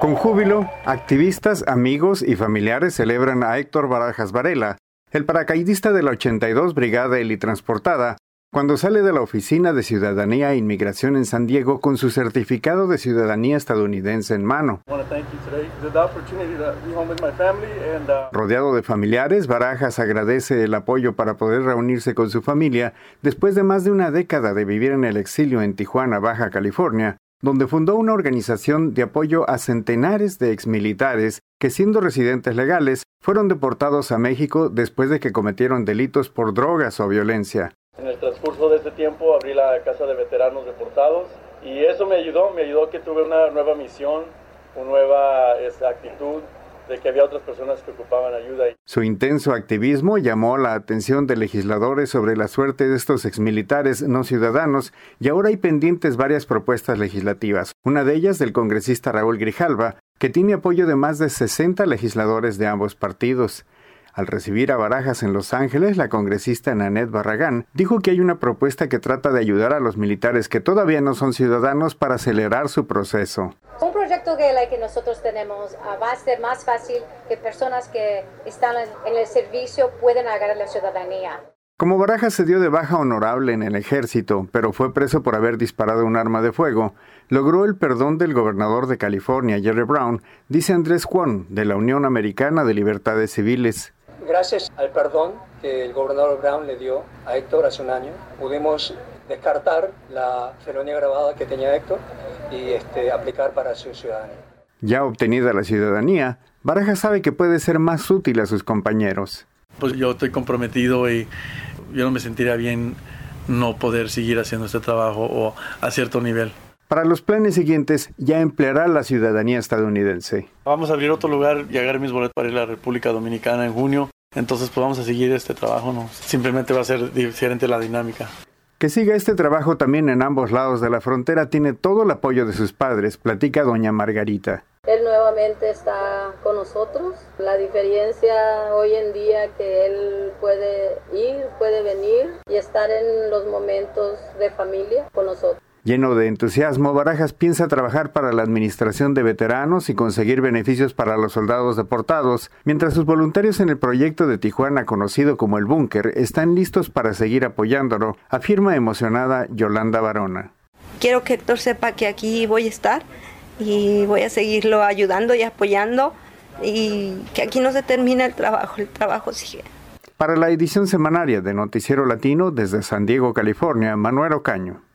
Con júbilo, activistas, amigos y familiares celebran a Héctor Barajas Varela, el paracaidista de la 82 Brigada Helitransportada, cuando sale de la Oficina de Ciudadanía e Inmigración en San Diego con su certificado de ciudadanía estadounidense en mano. Rodeado de familiares, Barajas agradece el apoyo para poder reunirse con su familia después de más de una década de vivir en el exilio en Tijuana, Baja California, donde fundó una organización de apoyo a centenares de exmilitares que, siendo residentes legales, fueron deportados a México después de que cometieron delitos por drogas o violencia. En el transcurso de este tiempo abrí la Casa de Veteranos Deportados y eso me ayudó que tuve una nueva misión, una nueva actitud de que había otras personas que ocupaban ayuda. Su intenso activismo llamó la atención de legisladores sobre la suerte de estos exmilitares no ciudadanos y ahora hay pendientes varias propuestas legislativas, una de ellas del congresista Raúl Grijalva, que tiene apoyo de más de 60 legisladores de ambos partidos. Al recibir a Barajas en Los Ángeles, la congresista Nanette Barragán dijo que hay una propuesta que trata de ayudar a los militares que todavía no son ciudadanos para acelerar su proceso. Un proyecto que nosotros tenemos va a ser más fácil que personas que están en el servicio puedan agarrar la ciudadanía. Como Barajas se dio de baja honorable en el ejército, pero fue preso por haber disparado un arma de fuego, logró el perdón del gobernador de California, Jerry Brown, dice Andrés Cuón, de la Unión Americana de Libertades Civiles. Gracias al perdón que el gobernador Brown le dio a Héctor hace un año, pudimos descartar la felonía agravada que tenía Héctor y aplicar para su ciudadanía. Ya obtenida la ciudadanía, Barajas sabe que puede ser más útil a sus compañeros. Pues yo estoy comprometido y yo no me sentiría bien no poder seguir haciendo este trabajo o a cierto nivel. Para los planes siguientes, ya empleará la ciudadanía estadounidense. Vamos a abrir otro lugar y agarrar mis boletos para ir a la República Dominicana en junio. Entonces, pues vamos a seguir este trabajo, ¿no? Simplemente va a ser diferente la dinámica. Que siga este trabajo también en ambos lados de la frontera tiene todo el apoyo de sus padres, platica doña Margarita. Él nuevamente está con nosotros. La diferencia hoy en día que él puede ir, puede venir y estar en los momentos de familia con nosotros. Lleno de entusiasmo, Barajas piensa trabajar para la administración de veteranos y conseguir beneficios para los soldados deportados, mientras sus voluntarios en el proyecto de Tijuana, conocido como El Búnker, están listos para seguir apoyándolo, afirma emocionada Yolanda Barona. Quiero que Héctor sepa que aquí voy a estar y voy a seguirlo ayudando y apoyando y que aquí no se termina el trabajo sigue. Para la edición semanaria de Noticiero Latino desde San Diego, California, Manuel Ocaño.